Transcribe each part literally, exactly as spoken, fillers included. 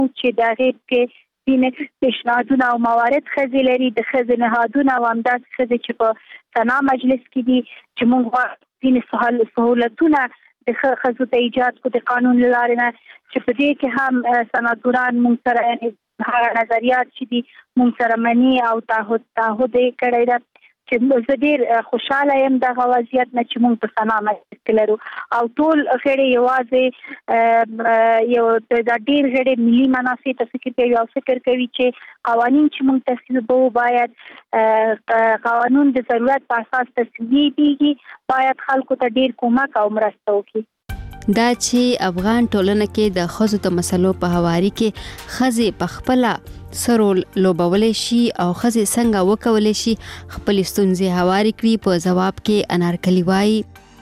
چې د غیب کې دینه پیشنهادونه او موارد خزي لري د خزي نهادونه او همداس خزي چې په سنا مجلس کې دي چې موږ دین سهال سہولتونه د خزو ته ایجاد کو د قانون لاره نه چې په دې کې هم سناتوران موږ سره یعنی هغه نظریات چې دي موږ سره مني او تعهد تعهد کړی دا چې زه ډېر خوشاله یم د وضعیت نه چې موږ په سنا مجلس کې لرو او ټول غړي یوازې یو د ډېر غړي ملي منافع ته فکر کوي او فکر کوي چې قوانین چې موږ تصویبوو باید قانون د ضرورت په اساس تصویبېږي باید خلکو ته ډېر کومک او مرسته وکړي. دا چې افغان ټولنه کې د ښځو د مسلو په هواري کې ښځې په خپله سرول لوبولی شي او ښځې څنګه وکولی شي خپل ستونزې هواري کړي په ځواب کې انارکلي وایي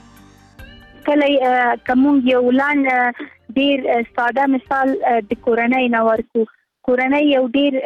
کله کوم یو لان ډیر ساده مثال د کورنۍ نه ورکو کورنۍ یو ډیر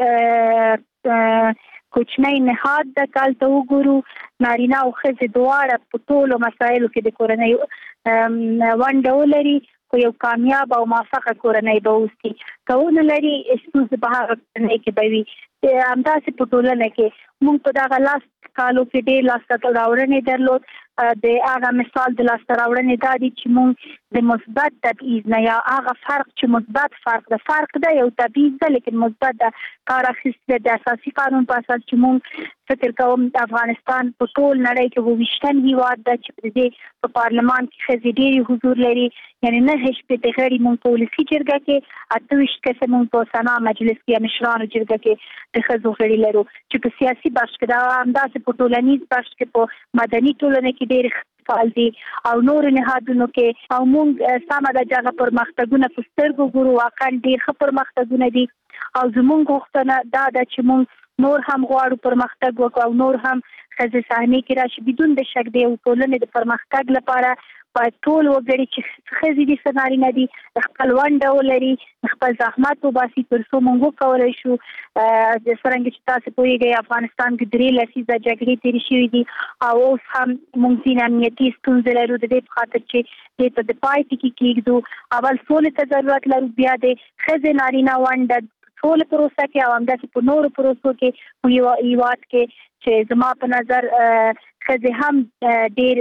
کوچنی نهاد د کال ته وګورو نارینه او ښځې دواړه په ټولو مسایلو کې د کورنۍ ونډه ولري خو یو کامیاب او موفقه کورنۍ به اوسي که لري ستونزې په هغه کورنۍ کې به وي همداسې په ټولنه کې موږ په دغه لاس کالو کې ډېر لاسته راوړنې درلود د هغه مثال د لاسته راوړنې دا دي چې موږ د مثبت تبعیض نه یا هغه فرق چې مثبت فرق د فرق ده یو تبعیض ده لیکن مثبت ده کار اخیستل د اساسي قانون په اساس چې موږ فکر کوم افغانستان په ټول نړۍ کې وویشتم هیواد ده چې په دې په پارلمان کې ښځې ډېرې حضور لري یعنی نه شپېته غړي موږ په ولسي جرګه کې اته ویشت کسه موږ په سنا مجلس کې مشرانو جرګه کې د ښځو غړي لرو چې په سیاسي بخش کې دا همداسې په ټولنیز بخش کې په مدني ټولنه کې ډېر فعال دي او نور نهادونو کې او موږ سمه د جګه پرمختګونه په سترګو ګورو واقعا ډېر ښه پرمختګونه دي او زموږ غوښتنه دا ده چې موږ نور هم غواړو پرمختګ وکړو او نور هم ښځې صحنې کې راشي بدون د شک د ټولنې د پرمختګ لپاره باید ټول وګړي چې ښځې دي څه نارینه دي خپل ونډه ولري خپل زحمت وباسي تر څو موږ وکولی شو د څرنګه چې تاسو پوهېږئ افغانستان کې درې لسیزه جګړې تېرې شوي دي او اوس هم موږ ځینې امنیتي ستونزې لرو د دې په خاطر چې دې ته د پای ټکي کېږدو اول سولې ته ضرورت لرو بیا د ښځې نارینه ونډه ټول پروسه کې او همداسې په نورو پروسو کې په یو هیواد کې چې زما په نظر ښځې هم ډېر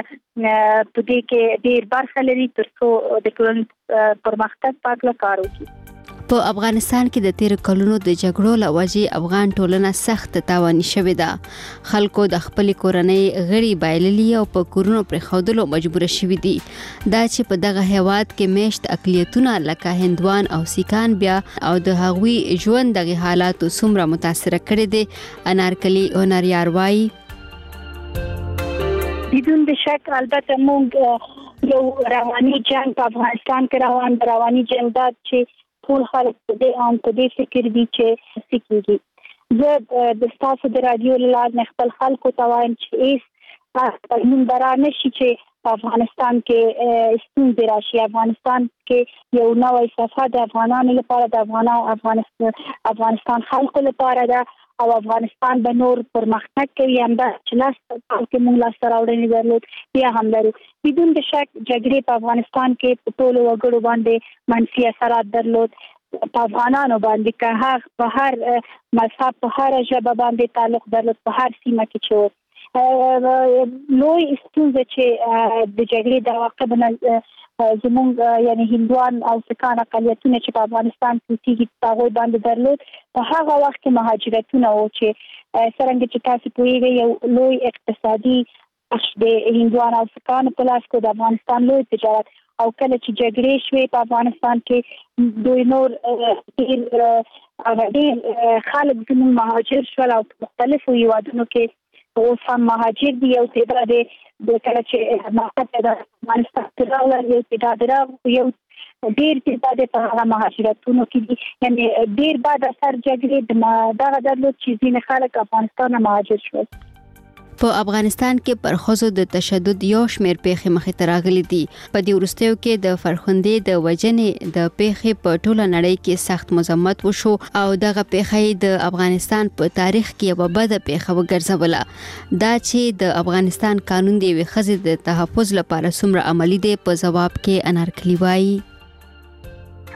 په دې کې ډېر برخه لري تر څو د ټولنې پرمختګ په هکله کار وکړي. په افغانستان کې د تیر کلونو د جګړو له وجې افغان ټولنه سخت تاواني شوې ده. خلکو د خپل کورنۍ غړي بایللي او په کورونو پرېښودلو مجبوره شوي دي. دا چې په دغه هیواد کې میشت اقلیتونه لکه هندوان او سیکان بیا او د هغوی ژوند دغه حالاتو څومره متاثره کړي دي انارکلي هنریار وایي بدون د شک البته موږ یو رواني جنگ په افغانستان کې روان د رواني جنگ دا چې ټول خلک په دې ان په دې فکر دي چې څه کېږي. زه د ستاسو د رادیو له لارې خپل خلکو ته وایم چې هېڅ بدلون به رانشي چې په افغانستان کې ستونزې راشي. افغانستان کې یو نوی صفحه د افغانانو لپاره د افغانستان افغانستان خلکو لپاره ده او افغانستان به نور پرمختګ کوي همدا چې لاس کال کې موږ لاسته راوړنې درلود بیا هم لرو. بدون د شک جګړې په افغانستان کې په ټولو وګړو باندې منفي اثرات درلود په افغانانو باندې که هغه په هر مذهب په هر ژبه باندې تعلق درلود په هر سیمه کې چې لوی ستونزه چې د جګړې د عواقب نه زموږ یعنی هندوان او سیکان اقلیتونه چې په افغانستان کې اوسېږي هغوی باندې درلود په هغه وخت کې مهاجرتونه و چې څرنګه چې تاسو پوهېږئ یو لوی اقتصادي بخش د هندوان او سیکانو په لاس کې د افغانستان لوی تجارت او کله چې جګړې شوې په افغانستان کې دوی نور ډېر ډېر خلک زموږ مهاجر شول او په مختلفو هیوادونو کې اوس هم مهاجر دي یو تعداد د کله چې مهاجر د افغانستان ته راغلل یو تعداد راغلل یو ډېر تعداد په هغه مهاجرتونو کې دي یعنی ډېر بعد اثر جګړې دغه درلود چې ځینې خلک افغانستان نه مهاجر شول. په افغانستان کې پر ښځو د تشدد یو شمېر پیښې مخې ته راغلي دي. په دې وروستیو کې د فرخندې د وژنې د پیښې په ټوله نړۍ کې سخت مذمت وشو او دغه پیښه د افغانستان په تاریخ کې یوه بده پیښه وګرځوله. دا چې د افغانستان قانون د یوې ښځې د تحفظ لپاره څومره عملي دی په ځواب کې انارکلي وایي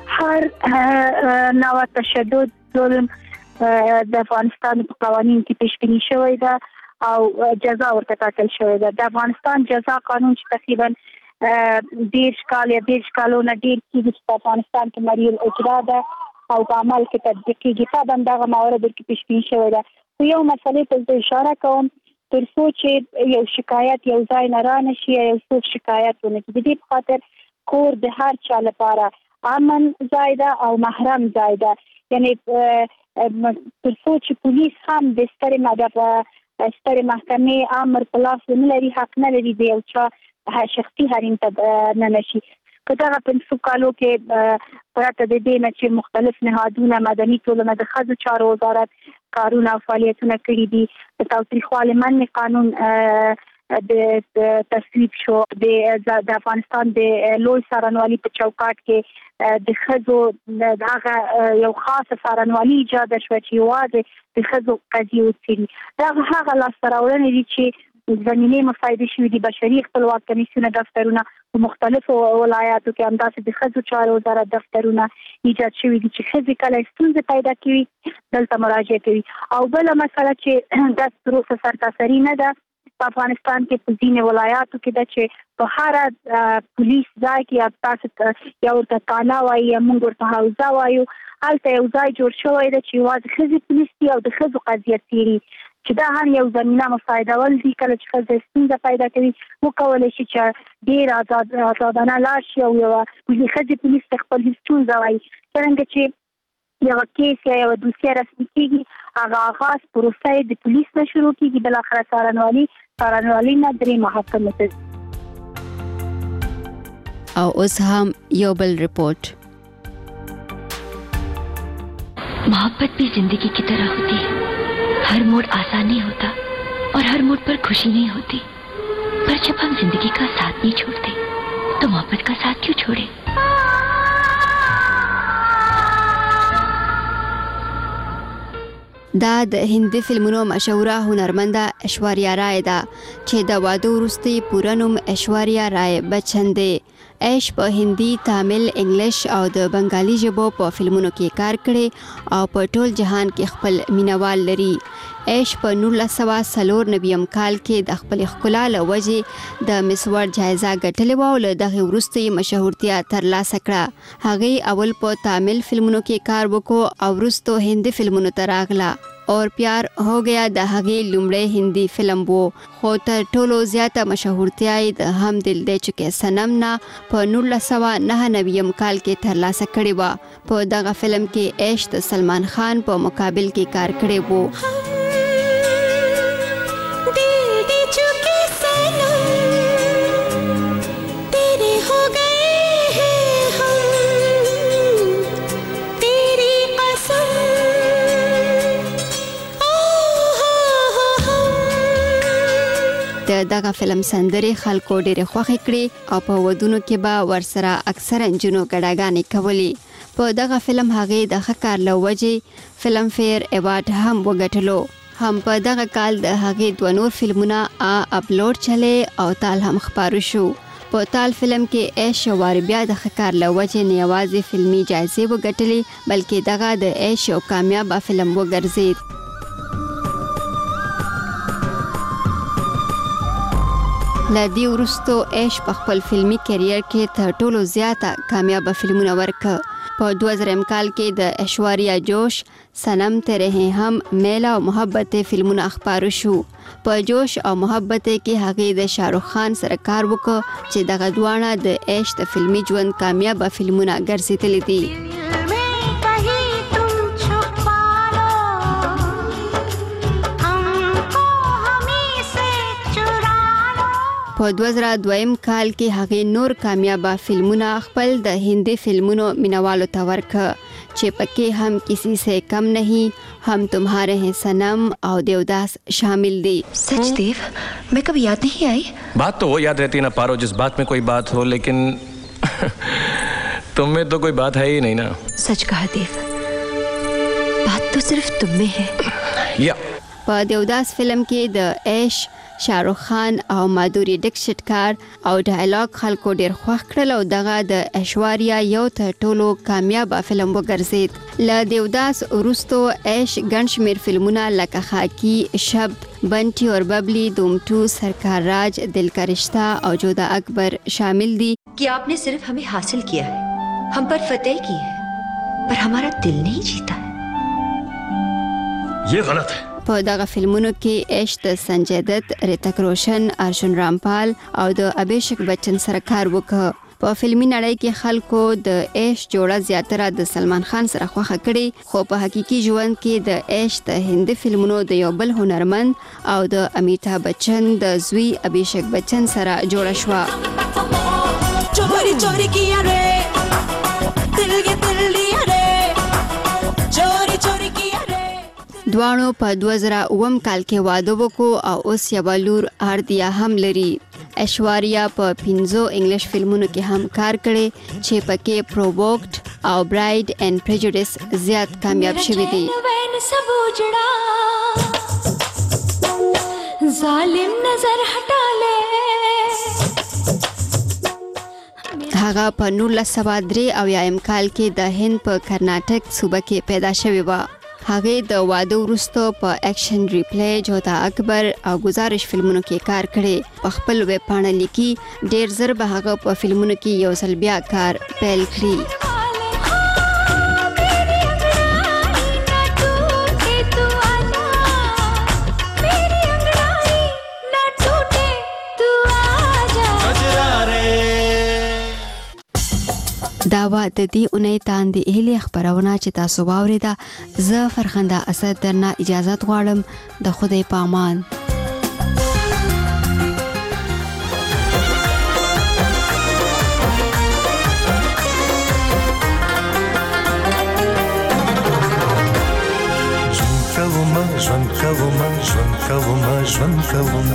هر نوع تشدد ظلم د افغانستان په قوانين کې پیشبینی شوی ده او جزا ورته ټاکل شوی ده. د افغانستان جزا قانون چې تقریبا ډیر کال یا ډیر کالونه ډیر کېږي چې په افغانستان کې مریل اجرا ده او په عمل کې تطبیق کېږي. په دغه موارد کې پیشبینی شوی ده. یو مسلې ته اشاره کوم تر څو چې یو شکایت یو ځای نه را نشي یو څوک شکایت ونه کړي. د دې په خاطر کور د هر چا لپاره امن ځای ده او محرم ځای ده. یعنی تر څو چې پولیس هم د سترې ماده سترې محکمې امر په لاس نه لري حق نه لري د یو چا شخصي حریم ته نه نشي. په دغه پنځو کالو کې پرته د دې نه چې مختلف نهادونه مدني ټولنه د ښځو چارو وزارت کارونه او فعالیتونه کړي دي. د تاوتریخوالي منع قانون د تصویب شو. د افغانستان د لوی څارنوالي په چوکاټ کې د ښځو دغه یو خاصه څارنوالي ایجاد شوه چې یوازې د ښځو قضیې وڅېړي. دغه هغه لاسته راوړنې دي چې زمینې مفایدې شوي دي. بشري خپلواک کمیسیونه دفترونه په مختلفو ولایاتو کې همداسې د ښځو چارو وزارت دفترونه ایجاد شوي دي چې ښځې کله ستونزې پیدا کوي دلته مراجعه کوي. او بله مسله چې دا پروسه سرتاسري نه ده په افغانستان کې په ځینې ولایاتو کې ده چې په هر پولیس ځای کې یا تاسو یا ورته تالا وایي یا موږ ورته حوزه وایو هلته یو ځای جوړ شوی ده چې یوازې ښځې پولیس دي او د ښځو قضیه څېړي چې دا هم یو زمینه مفایدول دي. کله چې ښځه ستونزه پیدا کوي وکولی شي چې ډېر آزاد آزادانه لاړ شي او یوه ښځې پولیس ته خپل ستونزه وایي. څرنګه چې یوه کیس یا یوه دوسیه رسمي کېږي هغه آغاز پروسه یې د پولیس نه شروع کېږي بالاخره څارنوالي څارنوالي نه درې محاکمې ته. او اوس هم یو بل رپورټ. मोहब्बत भी जिंदगी की तरह होती है. हर मोड़ आसान नहीं होता और हर मोड़ पर खुशी नहीं होती. पर जब हम जिंदगी का साथ नहीं छोड़ते तो मोहब्बत का साथ क्यों छोड़े. دا د هندي فلمونو مشهوره هنرمنده ایشوریا رای ده چې د واده وروسته پوره نوم ایشوریا رای بچن دی. ایش په هندي، تامل، انګلیش او د بنگالي ژبو په فلمونو کې کار کړي او په ټول جهان کې خپل مینوال لري. ایش په نولس سوه څلور نویم کال کې د خپل ښکلا له وجې د مس ورلډ جایزه ګټلې وه او له دغې وروسته یې مشهورتیا ترلاسه کړه. هغې اول په تامل فلمونو کې کار وکړو او وروسته هندي فلمونو ته راغله. اور پیار هو گیا د هغې لومړی هندي فلم وو خو تر ټولو زیاته مشهورتیا یې د هم دل دی چکې صنم نه په نولس سوه نهه نویم کال کې ترلاسه کړې وه. په دغه فلم کې ایش د سلمان خان په مقابل کې کار کړی وو. د دغه فلم سندرې خلکو ډېرې خوښې کړې او په ودونو کې به ورسره اکثره نجونو ګډاګانې کولې. په دغه فلم هغې د ښه کار له وجې فلم فیر ایوارډ هم وګټلو. هم په دغه کال د هغې دوه نور فلمونه اپلوډ چلې او تال هم خپاره شو. په تال فلم کې ایش یو وار بیا د ښه کار له وجې نه یوازې فلمي جایزې وګټلې بلکې دغه د ایش یو کامیابه فلم وګرځېد. لدی ورستو ایش په خپل فلمی کیریر کې تر ټولو زیاته کامیابه فلمونه ورکړه. په دوه زره کال کې د ایشوریا جوش، صنم تیرے ہیں ہم، میلا او محبت فلمونه خپاره شو. په جوش او محبت کې هغې د شاهرخ خان سره کار وکړ چې دغه دواړه د ایش د فلمي ژوند کامیابه فلمونه ګرځېدلي دي. په دوه زره دویم کال کې هغې نور کامیابه فلمونه خپل د هندي فلمونو مینوالو ته ورکړه چې پکې هم کسی سے کم نہیں، ہم تمہارے ہیں صنم اور دیوداس شامل دی. سچ دیو میں کبھی یاد نہیں آئی. بات تو وہ یاد رہتی ہے نا پارو، جس بات میں کوئی بات ہو، لیکن تم میں تو کوئی بات ہے ہی نہیں نا. سچ کہا دیو، بات تو صرف تم میں ہے. یا په دیوداس فلم کې د ایش شاروخ خان او مادوري ډکشت کار او ډایلاګ خلکو ډیر خوښ کړل او دغه د ایشواریا یو تر ټولو کامیاب فلم وګرځید. له دیوداس وروسته ایش ګڼ شمېر فلمونه لکه خاکی، شب، بنټي اور ببلی، دوم ټو، سرکار راج، دل کا رشتہ او جودا اکبر شامل دي. कि आपने सिर्फ हमें हासिल किया है, हम पर फतेह की है, पर हमारा दिल नहीं जीता है. ये गलत है. په دغه فلمونو کې ایش د سنجय دت، ریتک روشن، ارجن رامپال او د ابھیشک بچن سره کار وکړ. په فلمي نړۍ کې خلکو د ایش جوړه زیاتره د سلمان خان سره خوښه کړي، خو په حقیقي ژوند کې د ایش د هندي فلمونو د یو بل هنرمند او د امیتابھ بچن د زوی ابھیشک بچن سره جوړه شوه. चोरी चोरी किया रे दिल ये दिल लिया रे चोरी चोरी किया रे. دوانو په دوه زره اووم کال کې واده وکړو او اوس یوه لور آردیا هم لري. ایشواریا په پنځو انګلیش فلمونو کې هم کار کړی چې پکې پرووکډ او برایډ اینڈ پریجوډیس زیات کامیاب شوي دي. ظالم نظر هټا لے. هغه په نولس سوه درې اویایم کال کې د هند په کرناټک صوبه کې پیدا شوې وه. هغه د واده وروسته په اکشن ریپلی، جودا اکبر او گزارش فلمونو کې کار کړي. په خپل ویب پاڼه لیکي ډیر زر به هغه په فلمونو کې یو ځل بیا کار پیل کړي. دا وا د دې اونۍ تاندې اهلي خبرونه چې تاسو واوریده. زه فرخنده اسد درنه اجازه غواړم. د خدای په امان. ژوند کوم ژوند کوم ژوند کوم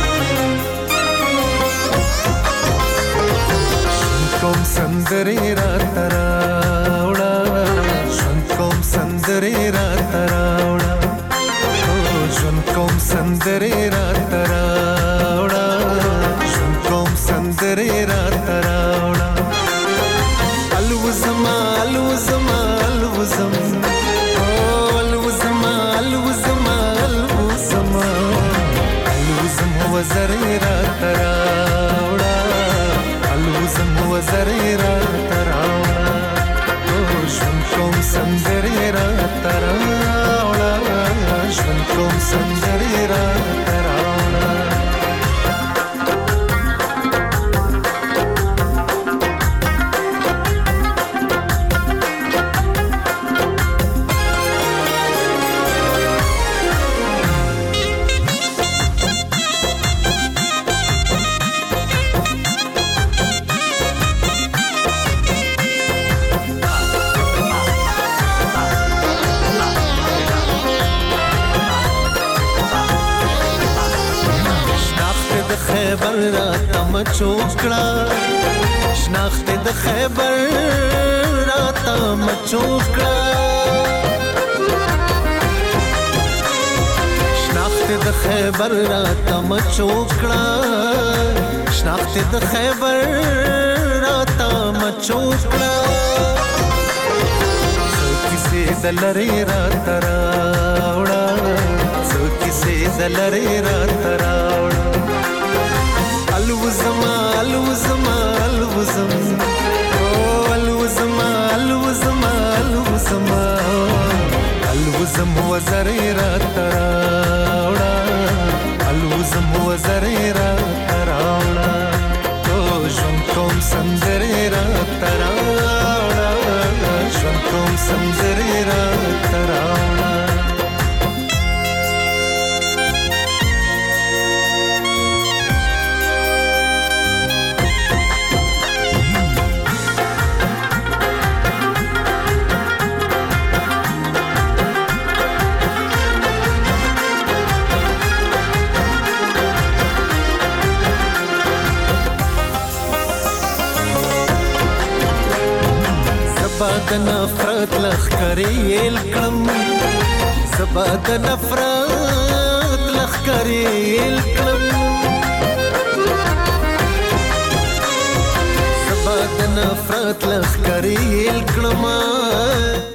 کوم سندرې را تراوړه ژوند کوم سندرې را تراوړه ژوند کوم سندرې را تراوړه ژوند کوم سندرې را تراوړه الوزم الوزم الوزم الوزم الوزم الوزم الوزم وزرې را تراوړه الوزم وزرې را تراوړه ژوند کوم سندرې را تراوړه ژوند کوم سندرې را تراوړه خیبر را تم چوکڑا شناخت د خیبر را تم چوکڑا شناخت د خیبر را تم چوکڑا شناخت د خیبر را تم چوکڑا سو کسی دلری را تراوڑا سو کسی دلری را تراوڑا الوزم الوزم الوزم الوزم الوزم الوزم الوزم وزرې را تراوړه الوزم وزرې را تراوړه ژوند کوم سندرې را تراوړه ژوند کوم سندرې را تراوړه زبا د نفرت لخکرې الکړم زبا د نفرت لخکرې الکړم نفرت لخ کړې کړم